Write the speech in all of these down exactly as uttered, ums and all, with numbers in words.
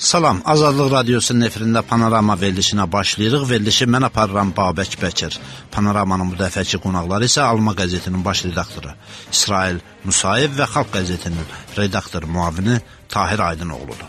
Salam, Azadlıq Radiosunun efirində Panorama verilişinə başlayırıq. Verilişi mən aparıram Babək Bəkir. Panoramanın bu dəfəki qonaqları isə Alma qəzetinin baş redaktoru İsrail Musayev və Xalq qəzetinin redaktor müavini Tahir Aydınoğludur.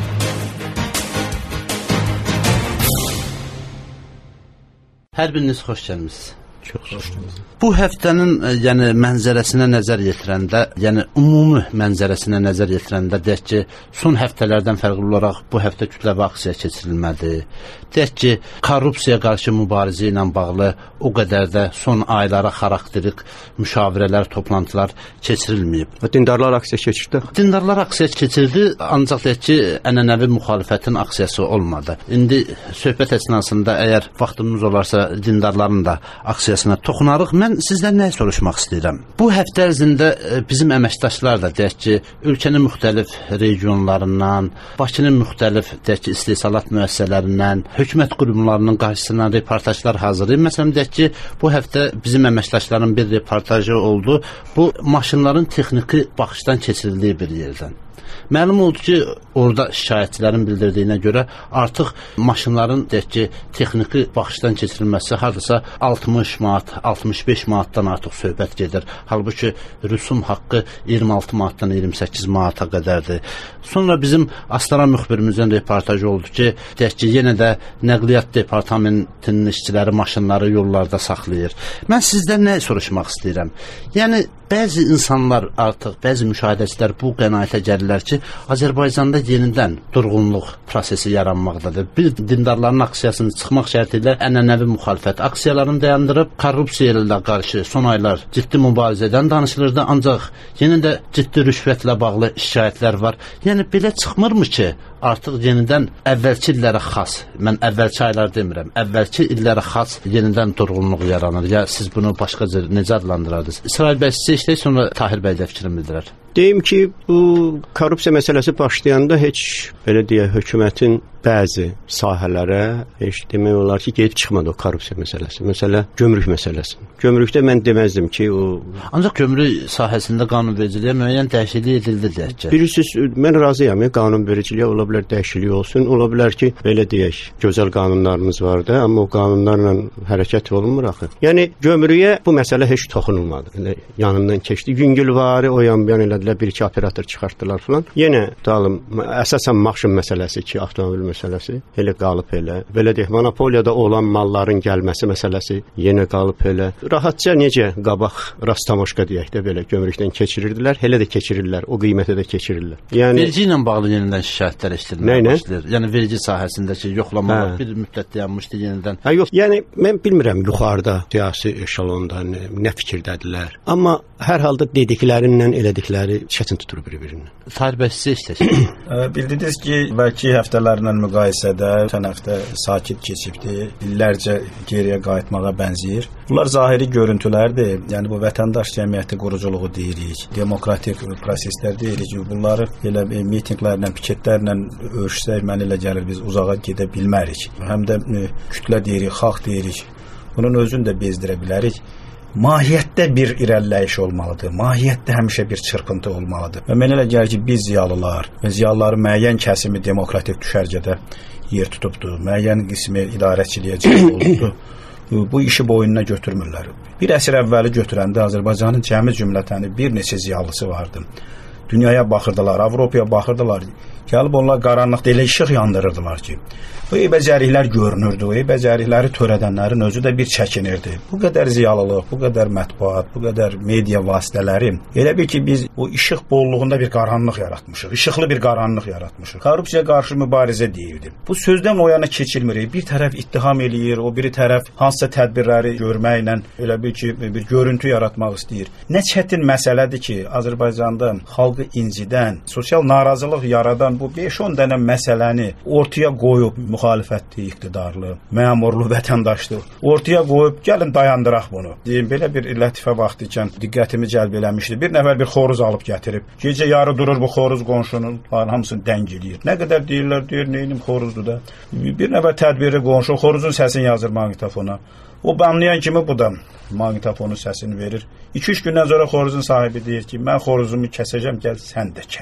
Hər biriniz xoş gəlmisiniz. Çox xoş gəlmisiniz. Bu həftənin yəni mənzərəsinə nəzər yetirəndə, yəni ümumi mənzərəsinə nəzər yetirəndə deyək ki, son həftələrdən fərqli olaraq bu həftə kütləvi aksiya keçirilmədi. Deyək ki, korrupsiyaya qarşı mübarizə ilə bağlı o qədər də son aylara xarakterik müşavirələr, toplantılar keçirilməyib. Dindarlar aksiya keçirdi. Dindarlar aksiya keçirdi, ancaq deyək ki, ənənəvi müxalifətin aksiyası olmadı. İndi söhbət əsnasında əgər vaxtımız olarsa dindarların da aksiyasına toxunarıq. Mən sizdən nə soruşmaq istəyirəm? Bu həftə ərzində bizim əməkdaşlar da deyək ki, ölkənin müxtəlif regionlarından, Bakının müxtəlif deyək ki, istehsalat müəssisələrindən, hökumət qurumlarının qarşısına reportajlar hazırlayır. Məsələn, deyək ki, bu həftə bizim əməkdaşların bir reportajı oldu. Bu maşınların texniki baxışdan keçirildiyi bir yerdən. Məlum oldu ki, orada şikayətçilərin bildirdiyinə görə artıq maşınların deyək ki, texniki baxışdan keçirilməsi hardasa altmış manat, altmış beş manatdan artıq söhbət gedir. Halbuki rüsum haqqı iyirmi altı manatdan iyirmi səkkiz manata qədərdir. Sonra bizim Astara müxbirimizin reportajı oldu ki, deyək ki, yenə də nəqliyyat departamentinin işçiləri maşınları yollarda saxlayır. Mən sizdən nə soruşmaq istəyirəm? Yəni, bəzi insanlar artıq, bəzi müşahidəçilər bu qənaətə gəlirlər ki, Azərbaycanda yenidən durğunluq prosesi yaranmaqdadır. Bir dindarların aksiyasını çıxmaq şərti ilə ənənəvi müxalifət aksiyalarını dayandırıb, korrupsiya ilə qarşı son aylar ciddi mübarizədən danışılırdı, ancaq yenə də ciddi rüşvətlə bağlı şikayətlər var. Yəni, belə çıxmırmı ki, artıq yenidən əvvəlki illərə xas, mən əvvəlki aylar demirəm, əvvəlki illərə xas yenidən durğunluq yaranır. Ya siz bunu başqa necə adlandırardınız? İsrail bəy sizə işləyək, sonra Tahir bəy də fikrini bildirər. Deyim ki, bu korrupsiya məsələsi başlayanda heç, belə deyə, hökumətin bəzi sahələrə heç demək olar ki, gedib çıxmadı o korrupsiya məsələsi. Məsələ, gömrük məsələsi. Gömrükdə mən deməzdim ki, o... Ancaq gömrük sahəsində qanunvericiliyə müəyyən dəyişiklik edildi, deyək ki. Bilirsiniz, mən razıyam, qanunvericiliyə ola bilər dəyişiklik olsun, ola bilər ki, belə deyək, gözəl qanunlarımız vardı, amma o qanunlarla hərəkət olunmur axı. Yəni, gömrüyə bu məsələ heç toxunulmadı. Yanından keçdi. Yüngülvarı o yan-yan elədilər, bir-iki operator çıxartdılar falan. Yenə, dalım, əsasən maşın məsələsi ki, avtomobil məsələsi elə qalıb elə. Belə deyək, monopoliyada olan malların gəlməsi məsələsi yenə qalıb elə. Rahatca necə qabaq rastamoşka deyək də belə gömrükdən keçirirdilər, elə də keçirirlər, o qiymətə də keçirirlər. Yəni vergi ilə bağlı yenidən şikayətlər eşidilməyə başlayır. Yəni vergi sahəsindəki yoxlamalar bir müddət dayanmışdı yenidən. Hə, yox, yəni mən bilmirəm yuxarıda siyasi eşelonda nə, nə fikirdədirlər. Amma hər halda dediklərindən elədikləri çətin tutur bir-birini. Tahir bəy sizə işləyək. Bildiniz ki, bəlkə həftələrlə müqayisədə ötən həftə sakit keçibdi. İllərcə geriyə qayıtmağa bənzəyir. Bunlar zahiri görüntülərdir. Yəni bu vətəndaş cəmiyyəti quruculuğu deyirik, demokratik proseslər deyirik. Bunları elə mitinqlərlə, piketlərlə ölçsək, mən elə gəlir biz uzağa gedə bilmərik. Həm də kütlə deyirik, xalq deyirik. Bunun özünü də bezdirə bilərik. Mahiyyətdə bir irəliləyiş olmalıdır. Mahiyyətdə həmişə bir çırpıntı olmalıdır. Və mənə elə gəlir ki, biz ziyalılar və ziyalıların müəyyən kəsimi demokratik düşərgədə yer tutubdur. Müəyyən qismi idarəçiliyə cəlb olubdur. Bu işi boynuna götürmürlər. Bir əsr əvvəli götürəndə Azərbaycanın cəmi cümlətəni bir neçə ziyalısı vardı. Dünyaya baxırdılar, Avropaya baxırdılar. Gəlib onlar qaranlıqda elə işıq yandırırdılar ki, bu eybəcərliklər görünürdü, o eybəcərlikləri törədənlərin özü də bir çəkinirdi. Bu qədər ziyalılıq, bu qədər mətbuat, bu qədər media vasitələri, elə bir ki, biz o işıq bolluğunda bir qaranlıq yaratmışıq, işıqlı bir qaranlıq yaratmışıq. Korrupsiyaya qarşı mübarizə deyildi. Bu sözdən o yana keçilmir. Bir tərəf ittiham eləyir, o biri tərəf hansısa tədbirləri görməklə elə bir ki, bir görüntü yaratmaq istəyir. Nə çətin məsələdir ki, Azərbaycanda xalqı incidən, sosial narazılıq yaradan bu beş on dənə məsələni ortaya qoyub, müxalifətli, iqtidarlı, məmurlu, vətəndaşlı ortaya qoyub, gəlin dayandıraq bunu. Deyim, belə bir lətifə vaxtı ikən diqqətimi cəlb eləmişdi. Bir nəfər bir xoruz alıb gətirib. Gecə yarı durur bu xoruz qonşunun, hamısını dəng eləyir. Nə qədər deyirlər, deyir, neynim xoruzdur da. Bir nəfər tədbiri qonşu, xoruzun səsini yazır maqnitofona. O banlayan kimi bu da maqnitofonun səsini verir. iki üç gündən sonra xoruzun sahibi deyir ki, mən xoruzumu kəsəcəm, gəl sən də kəs.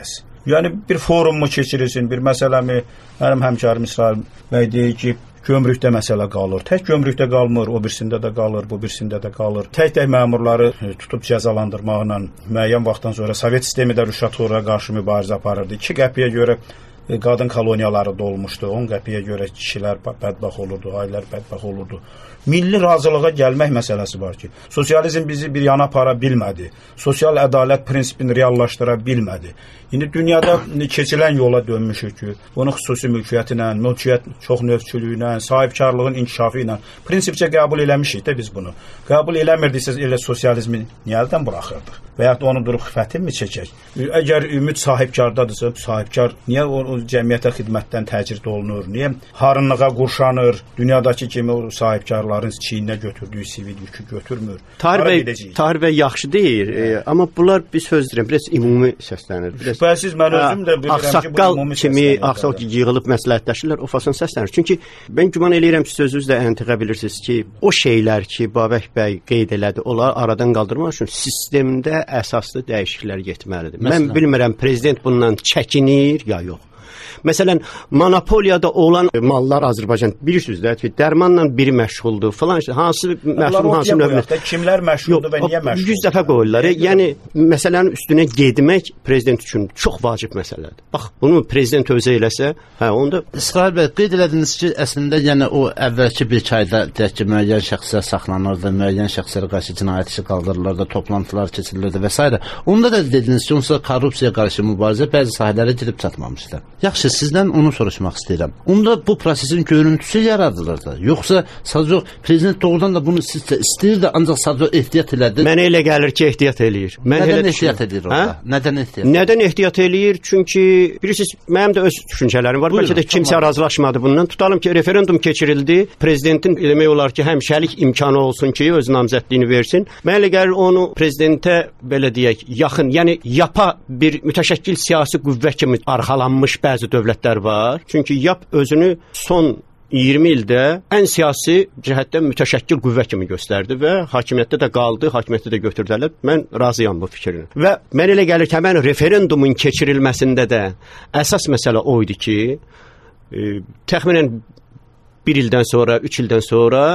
Yəni bir forum mu keçirilsin, bir məsələmi, mənim həmkarım İsrail bəy deyir ki, gömrükdə məsələ qalır. Tək gömrükdə qalmır, o birisində də qalır, bu birisində də qalır. Tək-tək məmurları tutub cəzalandırmaqla müəyyən vaxtdan sonra Sovet sistemi də rüşvətxorluğa qarşı mübarizə aparırdı. iki qəpiyə görə qadın koloniyaları dolmuşdu, on qəpiyə görə kişilər bədbəxt olurdu, ailələr bədbəxt olurdu. Milli razılığa gəlmək məsələsi var ki, sosializm bizi bir yana apara bilmədi. Sosial ədalət prinsipini reallaşdıra bilmədi. İndi dünyada keçilən yola dönmüşük ki, bunu xüsusi mülkiyyətlə, mülkiyyət çoxnövçülüyünə, sahibkarlığın inkişafı ilə prinsipcə qəbul eləmişik də biz bunu. Qəbul eləmirdiksə elə sosializmi niyə əldən buraxırdıq? Və ya da onu durub xətin mi çəkək? Əgər ümid sahibkardadırsa, sahibkar niyə o, o cəmiyyətə xidmətdən təcrid olunur? Niyə harınlığa qurşanır? Dünyadakı kimi o sahibkarların çiyninə götürdüyü sivil yükü götürmür. Tahir bəy, Tahir bəy yaxşı deyir, e, amma bunlar bir söz deyirəm, biraz ümumi səslənir. Biraz Şübhəsiz mən özüm də bilirəm ki, bu ümumi kimi ağsaq ki, yığılıb məsləhətləşirlər, o fason səslənir. Çünki mən güman eləyirəm ki, sözünüz də əntiqə bilirsiniz ki, o şeylər ki, Babək bəy qeyd elədi, onlar aradan qaldırmaq üçün sistemdə əsaslı dəyişikliklər getməlidir. Məsələn, mən bilmirəm prezident bundan çəkinir ya yox. Məsələn, monopoliyada olan mallar Azərbaycan bilirsiniz də ki, dərmanla biri məşğuldur falan işte hansı məşğul hansı növdə kimlər məşğuldur və niyə məşğul? yüz dəfə qoyurlar. Yəni məsələnin üstünə getmək prezident üçün çox vacib məsələdir. Bax, bunu prezident özü eləsə, hə onda İsrail bəy qeyd elədiniz ki, əslində yəni o əvvəlki bir ayda deyək ki, müəyyən şəxslər saxlanırdı, müəyyən şəxslərə qarşı cinayət işi qaldırılırdı, toplantılar keçirilirdi və s. Onda da dediniz ki, onsuz korrupsiyaya qarşı mübarizə bəzi sahələrə gedib çatmamışdı. Yaxşı, sizdən onu soruşmaq istəyirəm. Onda bu prosesin görüntüsü yaradılırdı. Yoxsa sadəcə prezident doğrudan da bunu sizcə istəyirdi, ancaq sadəcə ehtiyat elədi. Mənə elə gəlir ki, ehtiyat eləyir. Mən Nədən ehtiyat edir orada? Nədən ehtiyat? Nədən ehtiyat eləyir? Çünki bilirsiniz, mənim də öz düşüncələrim var. Bəlkə də kimsə razılaşmadı bundan. Tutalım ki, referendum keçirildi. Prezidentin demək olar ki, həmişəlik imkanı olsun ki, öz namzədliyini versin. Mənə elə gəlir onu prezidentə belə deyək, yaxın, yəni yapa bir mütəşəkkil siyasi qüvvə kimi arxalanmış bəzi dövlətlər var. Çünki Y A P özünü son iyirmi ildə ən siyasi cəhətdən mütəşəkkil qüvvə kimi göstərdi və hakimiyyətdə də qaldı, hakimiyyətdə də götürdülər. Mən razıyam bu fikrinə. Və mən elə gəlir ki, həmin referendumun keçirilməsində də əsas məsələ o idi ki, e, təxminən bir ildən sonra, üç ildən sonra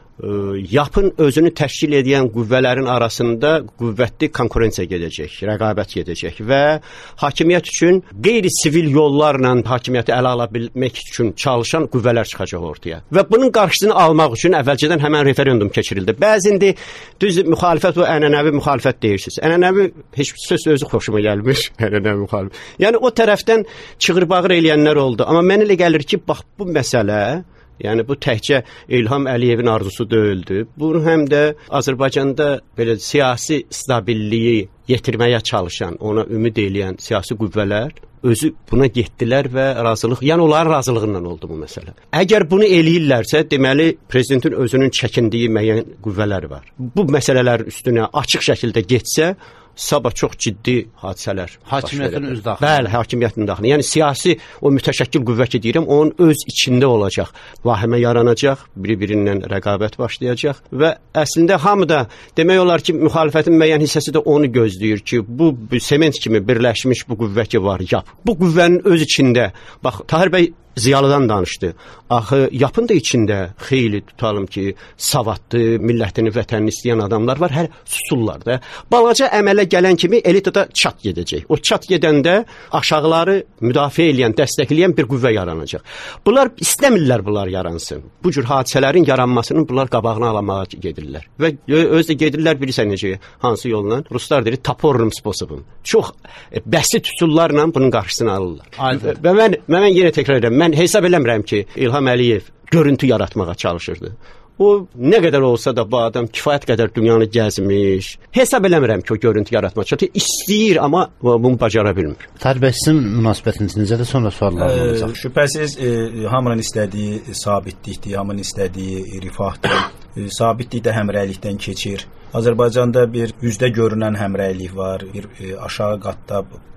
Y A P-ın özünü təşkil edən qüvvələrin arasında qüvvətli konkurensiya gedəcək, rəqabət gedəcək və hakimiyyət üçün qeyri-sivil yollarla hakimiyyəti ələ ala bilmək üçün çalışan qüvvələr çıxacaq ortaya. Və bunun qarşısını almaq üçün əvvəlcədən həmən referendum keçirildi. Bəzində düz müxalifət və ənənəvi müxalifət deyirsiniz. Ənənəvi heç söz özü xoşuma gəlmir, ənənəvi müxalifət. Yəni o tərəfdən çığır-bağır eləyənlər oldu. Amma mənə elə gəlir ki, bax bu məsələ, yəni bu təkcə İlham Əliyevin arzusu deyildi. Bunu həm də Azərbaycanda belə siyasi stabilliyi yetirməyə çalışan, ona ümid eləyən siyasi qüvvələr özü buna getdilər və razılıq, yəni onların razılığından oldu bu məsələ. Əgər bunu eləyirlərsə, deməli prezidentin özünün çəkindiyi müəyyən qüvvələr var. Bu məsələlərin üstünə açıq şəkildə getsə, sabah çox ciddi hadisələr. Hakimiyyətin öz daxili. Bəli, hakimiyyətin daxili. Yəni siyasi o mütəşəkkil qüvvə ki deyirəm, onun öz içində olacaq. Vahimə yaranacaq, bir-birindən rəqabət başlayacaq və əslində hamı da demək olar ki, müxalifətin müəyyən hissəsi də onu gözləyir ki, bu sement kimi birləşmiş bu qüvvə ki var, Y A P. Bu qüvvənin öz içində, bax Tahir bəy Ziyalıdan danışdı. Axı Y A P-ın da içində xeyli tutalım ki, savadlı, millətini, vətənini istəyən adamlar var, hər susurlar da. Balaca əmələ gələn kimi elitada çat gedəcək. O çat gedəndə aşağıları müdafiə edən, dəstəkləyən bir qüvvə yaranacaq. Bunlar istəmirlər bunlar yaransın. Bu cür hadisələrin yaranmasının bunlar qabağını alamağa gedirlər. Və öz də gedirlər bilirsən necə, hansı yolla? Ruslar deyir, taporrum sposobum. Çox e, bəsit üsullarla bunun qarşısını alırlar. Aydın. Və mən, mən yenə təkrar edirəm. Mən hesab eləmirəm ki, İlham Əliyev görüntü yaratmağa çalışırdı. O nə qədər olsa da bu adam kifayət qədər dünyanı gəzmiş. Hesab eləmirəm ki, o görüntü yaratmağa çalışır. İstəyir, amma bunu bacara bilmir. Tahir bəy, sizin münasibətiniz necədir? Sonra suallar olacaq. Şübhəsiz e, hamının istədiyi sabitlikdir, hamının istədiyi rifahdır. E, sabitlik də həmrəylikdən keçir. Azərbaycanda bir üzdə görünən həmrəylik var, bir e, aşağı qatda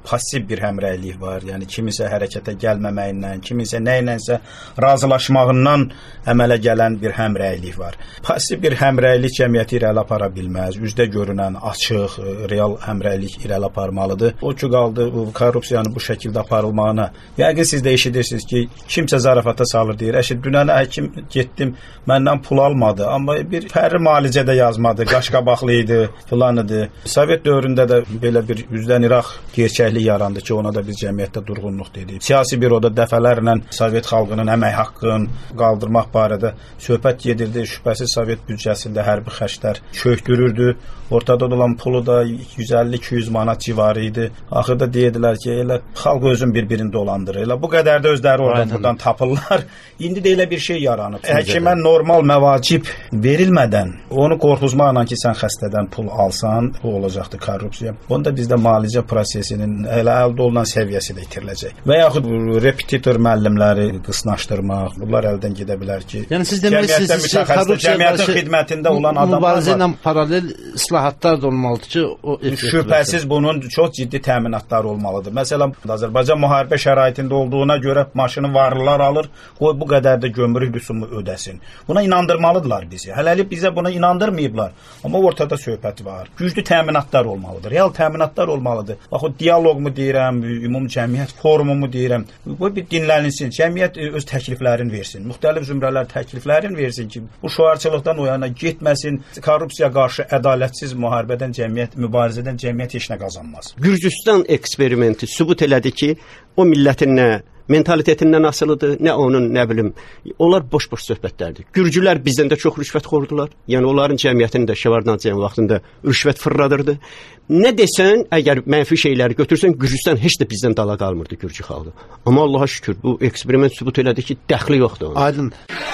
passiv bir həmrəylik var. Yəni kimisə hərəkətə gəlməməyindən, kimisə nə ilənsə razılaşmağından əmələ gələn bir həmrəylik var. Passiv bir həmrəylik cəmiyyəti irəli apara bilməz. Üzdə görünən açıq, real həmrəylik irəli aparmalıdır. O ki qaldı bu korrupsiyanın bu şəkildə aparılmağına. Yəqin siz də eşidirsiniz ki, kimsə zarafata salır deyir. Əşi dünənə həkim getdim, məndən pul almadı, amma bir fərri müalicədə yazmadı, qaşqabaqlı idi, filan idi. Sovet dövründə də belə bir üzdən İraq gerçəklik yarandı ki, ona da biz cəmiyyətdə durğunluq dedik. Siyasi büroda dəfələrlə Sovet xalqının əmək haqqını qaldırmaq barədə söhbət gedirdi. Şübhəsiz Sovet büdcəsində hərbi xərclər çökdürürdü. Ortada olan pulu da yüz əlli iki yüz manat civarı idi. Axırda deyirdilər ki, elə xalq özün bir-birini dolandırır. Elə bu qədər də özləri oradan buradan tapırlar. İndi də elə bir şey yaranıb. Həkimə normal məvacib verilmədən onu qorxuzmaqla ki, sən xəstədən pul alsan, bu olacaqdı korrupsiya. Onda bizdə müalicə prosesinin elə əldə olunan səviyyəsi də itiriləcək. Və yaxud repetitor müəllimləri qısnaşdırmaq, bunlar əldən gedə bilər ki, yəni siz deməlisiniz ki, cəmiyyətin xidmətində olan adamlar mübarizə ilə paralel islahatlar da olmalıdır ki, o şübhəsiz bunun çox ciddi təminatları olmalıdır. Məsələn, Azərbaycan müharibə şəraitində olduğuna görə maşını varlılar alır, qoy bu qədər də gömrük rüsumu ödəsin. Buna inandırmalıdırlar bizi. Hələlik bizə buna inandırmayıblar. Amma ortada söhbət var. Güclü təminatlar olmalıdır. Real təminatlar olmalıdır. Bax o dialoq mu deyirəm, ümumi cəmiyyət forumu mu deyirəm. Bu bir dinlənilsin. Cəmiyyət öz təkliflərini versin. Müxtəlif zümrələr təkliflərini versin ki, bu şüarçılıqdan o yana getməsin. Korrupsiya qarşı ədalətsiz müharibədən cəmiyyət, mübarizədən cəmiyyət heç nə qazanmaz. Gürcüstan eksperimenti sübut elədi ki, o millətin nə mentalitetindən asılıdır, nə onun, nə bilim, onlar boş-boş söhbətlərdir. Gürcülər bizdən də çox rüşvət xordular. Yəni onların cəmiyyətini də Şevarnadzeyin vaxtında rüşvət fırladırdı. Nə desən, əgər mənfi şeyləri götürsən, Gürcüstan heç də bizdən dala qalmırdı Gürcü xalqı. Amma Allaha şükür, bu eksperiment sübut elədi ki, dəxli yoxdur onun. Aydın.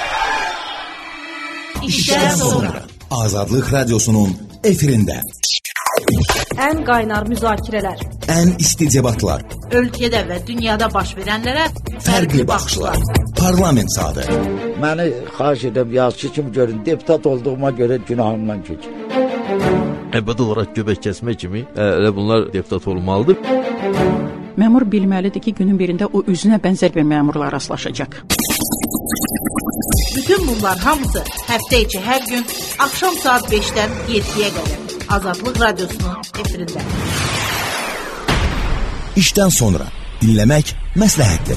İşdən sonra Azadlıq Radiosunun efirində ən qaynar müzakirələr, ən isti debatlar, ölkədə və dünyada baş verənlərə fərqli baxışlar, parlament saatı. Məni xahiş edəm, yazıcı kimi görün, deputat olduğuma görə günahımdan keçin. Əbədi olaraq göbək kəsmək kimi elə bunlar deputat olmalıdır. Məmur bilməlidir ki, günün birində o üzünə bənzər bir məmurla rastlaşacaq. Bütün bunlar hamısı həftə içi hər gün axşam saat beşdən yeddiyə qədər Azadlıq Radiosunun efirində. İşdən sonra dinləmək məsləhətdir.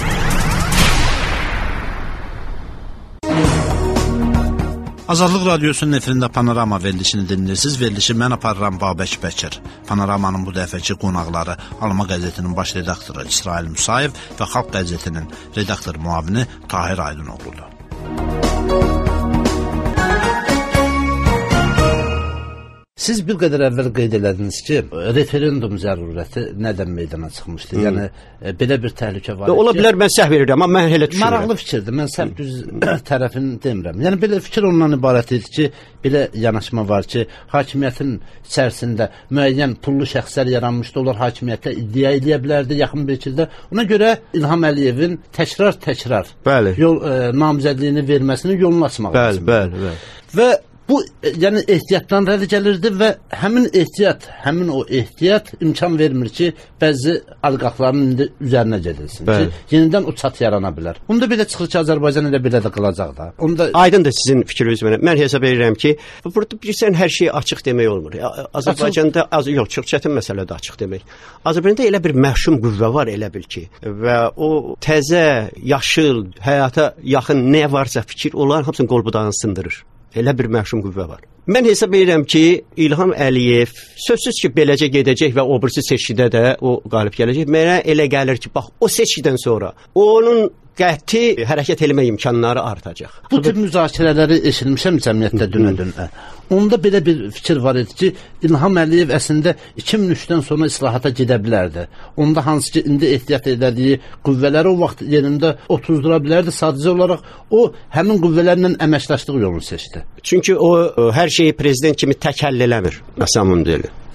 Azadlıq Radiosunun efirində Panorama verilişini dinləyirsiniz. Verilişi mən aparıram Babək Bəkir. Panoramanın bu dəfəki qonaqları Alma qəzetinin baş redaktoru İsrail Musayev və Xalq qəzetinin redaktor müavini Tahir Aydınoğludur. Siz bir qədər əvvəl qeyd elədiniz ki, referendum zərurəti nədən meydana çıxmışdı? Hmm. Yəni, e, belə bir təhlükə var. Ola bilər, mən səhv verirəm, amma mən elə düşünürəm. Maraqlı fikirdir, mən səhv düz tərəfini demirəm. Yəni, belə fikir ondan ibarət idi ki, belə yanaşma var ki, hakimiyyətin içərisində müəyyən pullu şəxslər yaranmışdı, onlar hakimiyyətə iddia edə bilərdi yaxın bir ildə. Ona görə İlham Əliyevin təkrar-təkrar yol e, namizədliyini verməsini yolunu açmaq lazım. Bəli, bəli, bəli. Və bu, yəni ehtiyatdan rəli gəlirdi və həmin ehtiyat, həmin o ehtiyat imkan vermir ki, bəzi oliqarxların indi üzərinə gedilsin. Bəli. Ki, yenidən o çat yarana bilər. Onda belə çıxır ki, Azərbaycan elə belə də qalacaq da. Onda aydındır sizin fikriniz mənə. Mən hesab edirəm ki, burada bilirsən hər şey açıq demək olmur. Azərbaycanda az yox, çox çətin məsələdə açıq demək. Azərbaycanda elə bir məhşum qüvvə var, elə bil ki, və o təzə, yaşıl, həyata yaxın nə varsa fikir, onların hamısını qol-budağını sındırır. Elə bir məhşum qüvvə var. Mən hesab edirəm ki, İlham Əliyev sözsüz ki, beləcə gedəcək və o birisi seçkidə də o qalib gələcək. Mənə elə gəlir ki, bax, o seçkidən sonra onun qəti hərəkət eləmə imkanları artacaq. Bu tip müzakirələri eşitmişəm cəmiyyətdə dünə-dünə. Onda belə bir fikir var idi ki, İlham Əliyev əslində iki min üçdən sonra islahata gedə bilərdi. Onda hansı ki, indi ehtiyat elədiyi qüvvələri o vaxt yerində otuzdura bilərdi. Sadəcə olaraq o, həmin qüvvələrlə əməkdaşlıq yolunu seçdi. Çünki o, hər şeyi prezident kimi tək həll eləmir. Məsələn, deyil.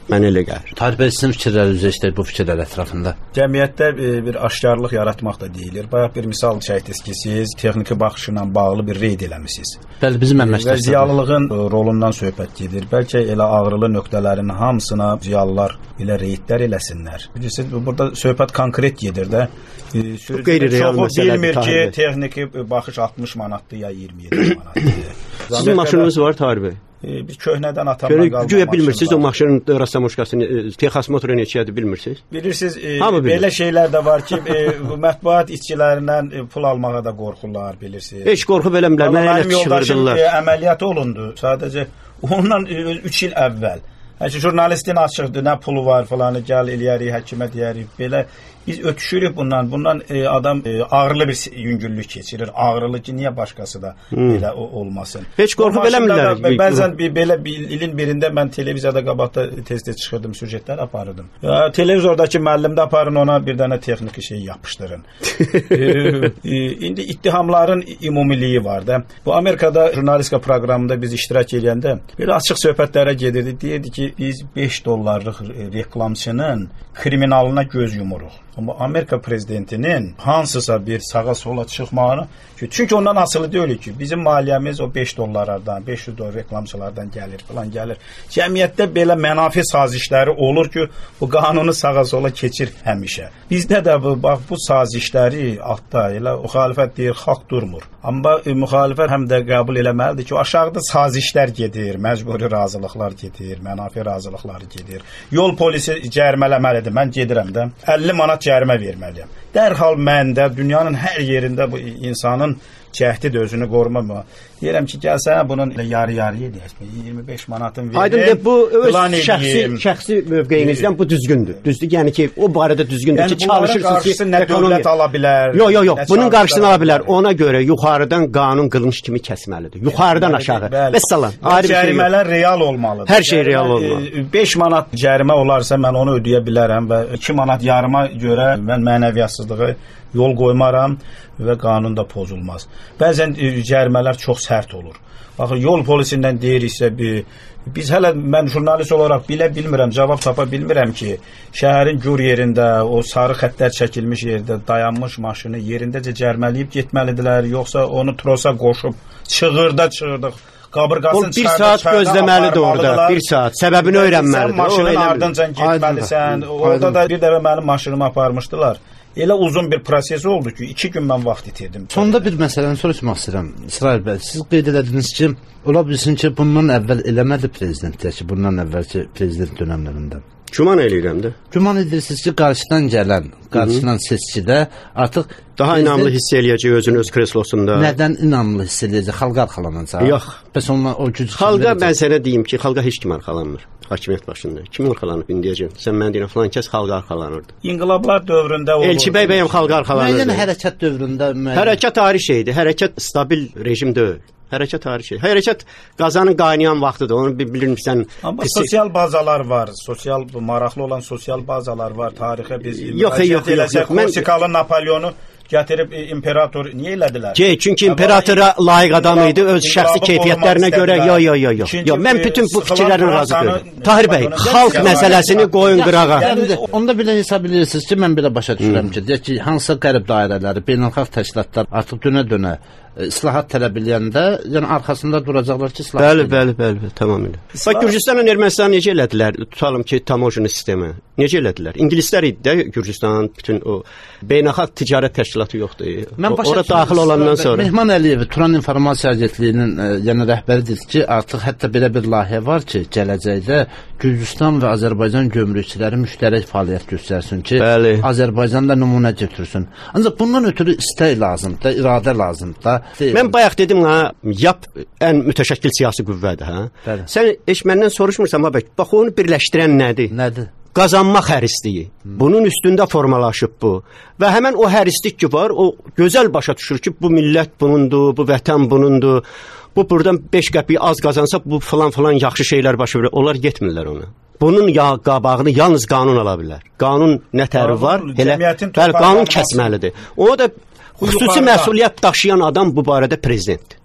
Mənə elə gəlir. Tahir bəy, sizin fikirləriniz işte bu fikirlər ətrafında. Cəmiyyətdə e, bir aşkarlıq yaratmaq da deyilir. Bayaq bir misal çəkdiniz ki, siz texniki baxışla bağlı bir reyd eləmisiniz. Bəli, bizim əməkdaşlar. Və ziyalılığın rolundan söhbət gedir. Bəlkə elə ağrılı nöqtələrin hamısına ziyalılar elə reydlər eləsinlər. Bilirsiniz, burada söhbət konkret gedir də. E, Qeyri-real məsələdir. Bilmir ki, texniki baxış altmış manatdır ya iyirmi yeddi manatdır. Sizin maşınınız var Tahir bəy? E, biz köhnədən atamdan qalma maşın. Güya bilmirsiniz o maşının rastamoşkasını, Texas motoru neçədir bilmirsiniz? Bilirsiniz, e, belə şeylər də var ki, e, mətbuat işçilərindən e, pul almağa da qorxurlar, bilirsiniz. Heç qorxu vermirlər, mənə elə çığırdılar. E, əməliyyat olundu, sadəcə ondan üç il əvvəl. Hətta jurnalistin açıqdır, nə pulu var falanı, gəl eləyərik, həkimə deyərik, belə biz ötüşürük bundan. Bundan e, adam e, ağırlı bir yüngüllük keçirir. Ağırlı ki, niyə başqası da hmm. belə o, olmasın. Heç qorxu vermirlər. Bəzən bir, belə bir, ilin birində mən televiziyada qabaqda tez-tez çıxırdım, süjetlər aparırdım. Ya, televizordakı müəllimdə aparın, ona bir dənə texniki şey yapışdırın. e, e, indi ittihamların ümumiliyi var da. Bu Amerikada jurnalistika proqramında biz iştirak edəndə belə açıq söhbətlərə gedirdi. Deyirdi ki, biz beş dollarlıq reklamçının kriminalına göz yumuruq. Amma Amerika prezidentinin hansısa bir sağa sola çıxmağını, çünki ondan asılı deyil ki, bizim maliyyəmiz o beş dollarlardan, beş yüz dollar reklamçılardan gəlir, falan gəlir. Cəmiyyətdə belə mənafi sazişləri olur ki, bu qanunu sağa sola keçir həmişə. Bizdə də bu, bax, bu sazişləri altda elə müxalifət deyir, xalq durmur. Amma e, müxalifət həm də qəbul eləməlidir ki, aşağıda sazişlər gedir, məcburi razılıqlar gedir, mənafi razılıqlar gedir. Yol polisi cərimələməlidir, mən gedirəm də, əlli manat cərimə verməliyəm. Dərhal məndə, dünyanın hər yerində bu insanın cəhdidir, özünü qormama. Deyirəm ki, gəlsənə bunun yarı-yarı edək. iyirmi beş manatın verir. Aydın, bu öz şəxsi, şəxsi mövqeyinizdən bu düzgündür. Düzdür, yəni ki, o barədə düzgündür yəni ki, çalışırsınız ki, nə dövlət ala bilər. Yox, yox, yox, bunun qarşısını ala bilər. Ona görə yuxarıdan qanun qılmış kimi kəsməlidir. Yuxarıdan aşağı. Vəssalam. Cərimələr real olmalıdır. Hər şey real olmalıdır. beş manat cərimə olarsa mən onu ödəyə bilərəm və iki manat yarıma görə mən mənəviyyatsızlığı yol qoymaram və qanun da pozulmaz. Bəzən cərimələr çox sərt olur. Baxın, yol polisindən deyiriksə, bir, biz hələ, mən jurnalist olaraq bilə bilmirəm, cavab tapa bilmirəm ki, şəhərin gür yerində, o sarı xəttlər çəkilmiş yerdə dayanmış maşını yerindəcə cərmələyib getməlidirlər, yoxsa onu trosa qoşub, çığırda çığırdıq. O bir saat gözləməlidir orada, bir saat. Səbəbini öyrənməlidir. Sən maşının ardıncan getməlisən. Orada da bir dəfə mənim maşınımı aparmışdılar. Elə uzun bir proses oldu ki, iki gün mən vaxt itirdim. Sonda bir məsələni soruşmaq istəyirəm. İsrail bəy, siz qeyd edədiniz ki, ola bilsin ki, bundan əvvəl eləmədi prezidentlər ki, bundan əvvəlki prezident dönəmlərində. Güman eləyirəm də. Güman edirsiniz ki, qarşıdan gələn, qarşıdan seçkidə artıq daha inamlı hiss eləyəcək özünü öz kreslosunda. Nədən inamlı hiss eləyəcək? Xalqa arxalanacaq. Yox. Bəs onunla o güc. Xalqa mən sənə deyim ki, xalqa heç kim arxalanmır. Hakimiyyət başında. Kim arxalanıb indiyəcəm? Sən mən deyirəm, falan kəs xalqa arxalanırdı. İnqilablar dövründə olur. Elçibəy bəyəm xalqa arxalanırdı. Müəyyən hərəkət dövründə müəyyən. Hərəkət ayrı şeydir. Hərəkət stabil rejim deyil. Hərəkət ayrı şey. Hərəkət qazanın qaynayan vaxtıdır. Onu bilirsən. Amma pisi... sosial bazalar var. Sosial maraqlı olan sosial bazalar var. Tarixə biz yox, yox, yox, yox. Korsikalı Napoleonu gətirib e, imperator niyə elədilər? Ki, çünki imperatora layiq adam idi öz şəxsi keyfiyyətlərinə görə. Yox, yox, yox, yox. Yox, mən bütün bu fikirlərlə razı deyiləm. Tahir bəy, xalq məsələsini qoyun qırağa. Onda belə hesab edirsiniz ki, mən belə başa düşürəm ki, deyək ki, hansısa qərib dairələri, beynəlxalq təşkilatlar artıq dönə-dönə islahat tələb eləyəndə, yəni arxasında duracaqlar ki, islahat. Bəli, bəli, bəli, tamamilə. Bax, Gürcüstanla Ermənistan necə elədilər? Tutalım ki, tamojini sistemi. Necə elədilər? İngilislər idi də Gürcüstanın bütün o beynəlxalq ticarət təşkilatı yoxdur. Ora daxil olandan sonra Mehman Əliyev Turan İnformasiya Agentliyinin e, yəni rəhbəridir ki, artıq hətta belə bir layihə var ki, gələcəkdə Gürcüstan və Azərbaycan gömrükçiləri müştərək fəaliyyət göstərsin ki, bəli. Azərbaycanda nümunə götürsün. Ancaq bundan ötürü istək lazımdır da, iradə lazımdır da. Deyil. Mən bayaq dedim ha, yap ən mütəşəkkil siyasi qüvvədir, hə? Bəli. Sən heç məndən soruşmursan, bax, bax onu birləşdirən nədir? Nədir? Qazanmaq hərisliyi. Hmm. Bunun üstündə formalaşıb bu. Və həmən o hərislik ki var, o gözəl başa düşür ki, bu millət bunundur, bu vətən bunundur. Bu buradan beş qəpik az qazansa, bu falan falan yaxşı şeylər baş verir. Onlar getmirlər ona. Bunun ya qabağını yalnız qanun ala bilər. Qanun nətəri var, elə bəli, qanun kəsməlidir. O da xüsusi məsuliyyət daşıyan adam bu barədə prezidentdir.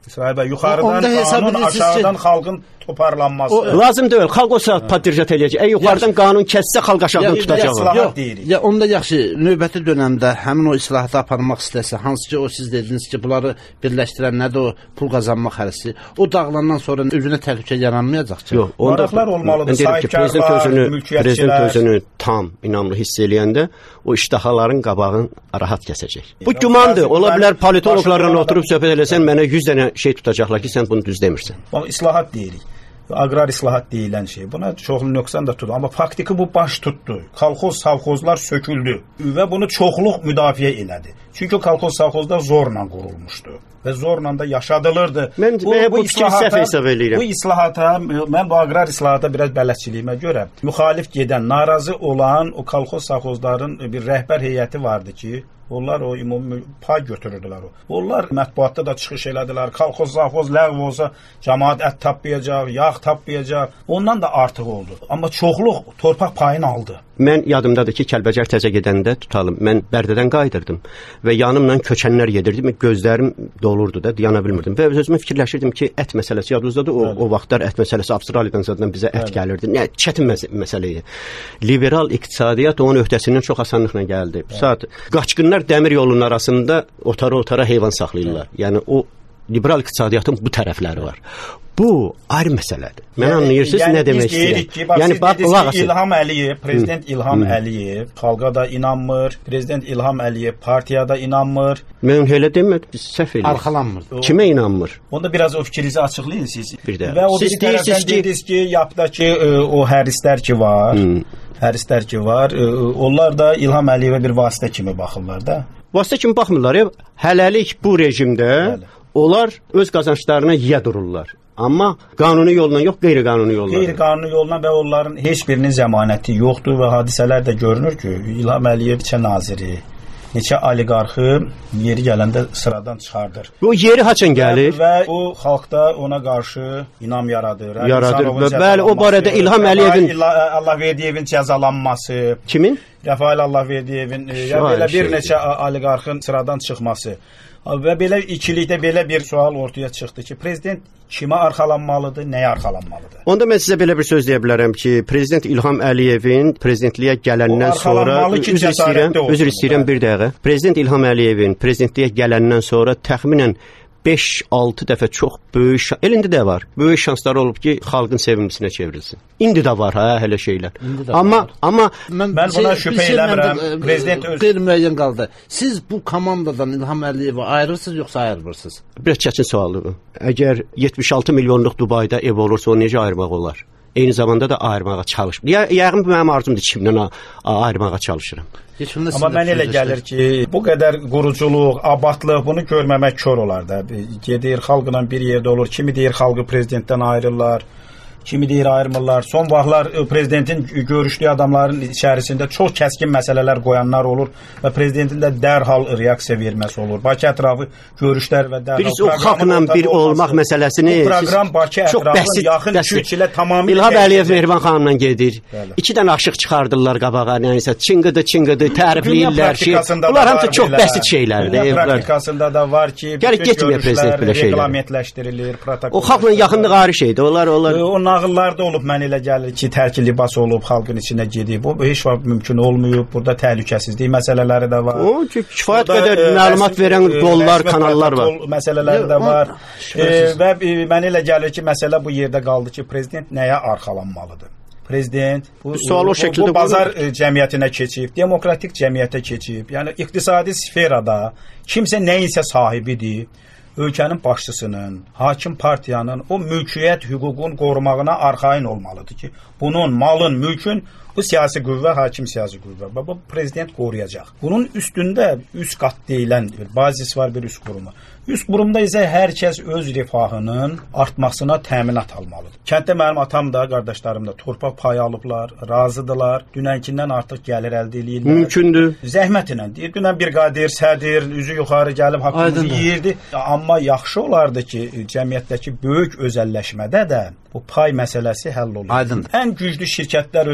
İsrail bəy, yuxarıdan qanun, aşağıdan xalqın toparlanması. O, lazım deyil. Xalq o saat patriot eləyəcək. Ey yuxarıdan yaxşı. Qanun kəssə xalq aşağıdan tutacaq. Yox, ya onda yaxşı, növbəti dönəmdə həmin o islahatı aparmaq istəsə, hansı ki o siz dediniz ki, bunları birləşdirən nədir o pul qazanmaq hərisi, o dağılandan sonra özünə təhlükə yaranmayacaq ki. Yox, onda maraqlar olmalıdır. Sahibkarlar, mülkiyyətçilər. Prezident özünü tam inamlı hiss eləyəndə o iştahaların qabağını rahat kəsəcək. Bu gümandır. Ola bilər politologlarla oturub söhbət eləsən mənə yüz dənə şey tutacaqlar ki, sən bunu düz demirsən. Bax, islahat deyirik. Aqrar islahat deyilən şey. Buna çoxlu nöqsan da tutdu. Amma faktiki bu baş tutdu. Kolxoz, savxozlar söküldü və bunu çoxluq müdafiə elədi. Çünki kolxoz, savxozlar zorla qurulmuşdu və zorla da yaşadılırdı. Mən bu, bu, bu fikri səhv hesab eləyirəm. Bu islahata, mən bu aqrar islahata biraz bələdçiliyimə görə müxalif gedən, narazı olan o kolxoz, savxozların bir rəhbər heyəti vardı ki, onlar o ümumi pay götürürdülər o. Onlar mətbuatda da çıxış elədilər. Kolxoz, savxoz ləğv olsa cəmaət ət tapmayacaq, yağ tapmayacaq. Ondan da artıq oldu. Amma çoxluq torpaq payını aldı. Mən yadımdadır ki, Kəlbəcər təzə gedəndə tutalım. Mən Bərdədən qayıdırdım və yanımla köçənlər gedirdim. Gözlərim dolurdu da, dayana bilmirdim. Və özümə fikirləşirdim ki, ət məsələsi yadınızdadır. O, o vaxtlar ət məsələsi Avstraliyadan zaten bizə ət Bəli. Gəlirdi. Nə çətin məs məsələ idi. Liberal iqtisadiyyat onun öhdəsindən çox asanlıqla gəldi. Saat qaçqınlar dəmir yolunun arasında otara-otara heyvan saxlayırlar. Yəni o liberal iqtisadiyyatın bu tərəfləri var. Bu ayrı məsələdir. Mən yəni, anlayırsınız yəni, nə demək istəyirəm. Ki, bax, yəni bax qulaq asın. İlham Əliyev, prezident İlham Hı. Əliyev xalqa da inanmır. Prezident İlham Əliyev partiyaya da inanmır. Mən elə demədim, biz səhv elədik. Arxalanmır. Kimə inanmır? Onda biraz o fikrinizi açıqlayın siz. Bir də. Və o siz bir tərəfdən dediniz ki, yapdakı o hərislər ki var, Hı. hərislər ki var, onlar da İlham Əliyevə bir vasitə kimi baxırlar da. Vasitə kimi baxmırlar. Ya. Hələlik bu rejimdə Bəli. Onlar öz qazançlarına yiyə dururlar. Amma qanuni yolla yox, qeyri-qanuni yolla. Qeyri-qanuni yolla və onların heç birinin zəmanəti yoxdur və hadisələr də görünür ki, İlham Əliyev neçə naziri, neçə oliqarxı yeri gələndə sıradan çıxardır. Bu yeri haçan gəlir? Və, və o xalqda ona qarşı inam yaradır. Yaradır. Bəli, o barədə İlham Əliyevin Allahverdiyevin cəzalanması. Kimin? Rəfail Allahverdiyevin ya belə bir şeydir. Neçə oliqarxın sıradan çıxması. Və belə ikilikdə belə bir sual ortaya çıxdı ki, prezident kimə arxalanmalıdır, nəyə arxalanmalıdır? Onda mən sizə belə bir söz deyə bilərəm ki, prezident İlham Əliyevin prezidentliyə gələndən sonra üzr istəyirəm, üzr istəyirəm bir dəqiqə. Prezident İlham Əliyevin prezidentliyə gələndən sonra təxminən beş altı dəfə çox böyük şans, elində də var. Böyük şanslar olub ki, xalqın sevimlisinə çevrilsin. İndi də var, hə, hələ şeylər. Amma var. amma mən, mən buna şey, şübhə eləmirəm. Prezident öz qeyri-müəyyən qaldı. Siz bu komandadan İlham Əliyevi ayırırsınız yoxsa ayırmırsınız? Biraz çətin sualdır bu. Əgər yetmiş altı milyonluq Dubayda ev olursa, o necə ayırmaq olar? Eyni zamanda da ayırmağa çalışır. Ya, yəqin mənim arzumdur kimdən ayırmağa çalışıram. Amma mən elə gəlir ki, bu qədər quruculuq, abadlıq, bunu görməmək kör olar da. Gedir, xalqla bir yerdə olur. Kimi deyir, xalqı prezidentdən ayırırlar. Kimi deyir, ayırmırlar. Son vaxtlar prezidentin görüşdüyü adamların içərisində çox kəskin məsələlər qoyanlar olur və prezidentin də dərhal reaksiya verməsi olur. Bakı ətrafı görüşlər və dərhal biz o xalqla bir olmaq məsələsini bu proqram Bakı ətrafının yaxın iki üç ilə tamamilə İlham Əliyev Mehriban xanımla gedir. Bəli. İki dənə aşıq çıxardırlar qabağa, nəyisə çingıdı, çingıdı, tərifləyirlər ki, bunlar hamısı çox bəsit şeylərdir. Praktikasında da var ki, bütün görüşlər reglamentləşdirilir, protokol. O xalqla yaxınlıq ayrı şeydir. Onlar onlar nağıllarda olub, mən elə gəlir ki, tərki libas olub, xalqın içinə gedib. Bu heç vaxt mümkün olmayıb. Burada təhlükəsizlik məsələləri də var. O, kifayət qədər məlumat verən qollar, kanallar var. Məsələləri də var. E, və mən elə gəlir ki, məsələ bu yerdə qaldı ki, prezident nəyə arxalanmalıdır? Prezident bu, sual o şəkildə bu bazar bunu... cəmiyyətinə keçib, demokratik cəmiyyətə keçib. Yəni iqtisadi sferada kimsə nəyinsə sahibidir. Ölkənin başçısının, hakim partiyanın o mülkiyyət hüququn qorumağına arxayın olmalıdır ki, bunun, malın, mülkün bu siyasi qüvvə, hakim siyasi qüvvə və bu prezident qoruyacaq. Bunun üstündə üst qat deyilən bir bazis var, bir üst qurumu. Üst qurumda isə hər kəs öz rifahının artmasına təminat almalıdır. Kənddə mənim atam da, qardaşlarım da torpaq payı alıblar, razıdırlar, dünənkindən artıq gəlir əldə edirlər. Mümkündür. Zəhmətlə deyir, dünən bir qadir, sədir, üzü yuxarı gəlib haqqımızı yeyirdi. Amma yaxşı olardı ki, cəmiyyətdəki böyük özəlləşmədə də bu pay məsələsi həll olur. Aydındır. Ən güclü şirkətlər özəlləşən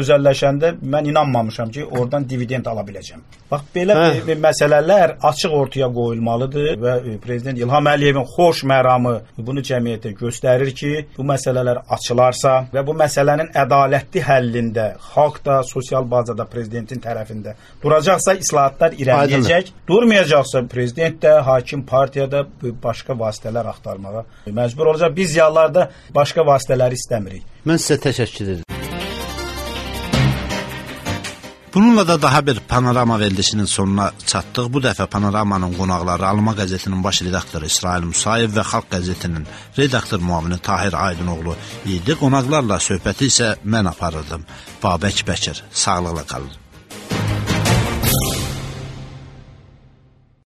düşəndə mən inanmamışam ki, oradan dividend ala biləcəm. Bax, belə hə. məsələlər açıq ortaya qoyulmalıdır və Prezident İlham Əliyevin xoş məramı bunu cəmiyyətə göstərir ki, bu məsələlər açılarsa və bu məsələnin ədalətli həllində xalq da, sosial bazada Prezidentin tərəfində duracaqsa, islahatlar irəliləyəcək. Durmayacaqsa, Prezident də, hakim partiyada başqa vasitələr axtarmağa məcbur olacaq. Biz yallarda başqa vasitələri istəmirik. Mən sizə təşəkkür edirəm. Bununla da daha bir Panorama verilişinin sonuna çatdıq. Bu dəfə Panoramanın qonaqları Alma qəzetinin baş redaktoru İsrail Musayev və Xalq qəzetinin redaktor müavini Tahir Aydınoğlu idi. Qonaqlarla söhbəti isə mən aparırdım. Babək Bəkir. Sağlıqla qalın.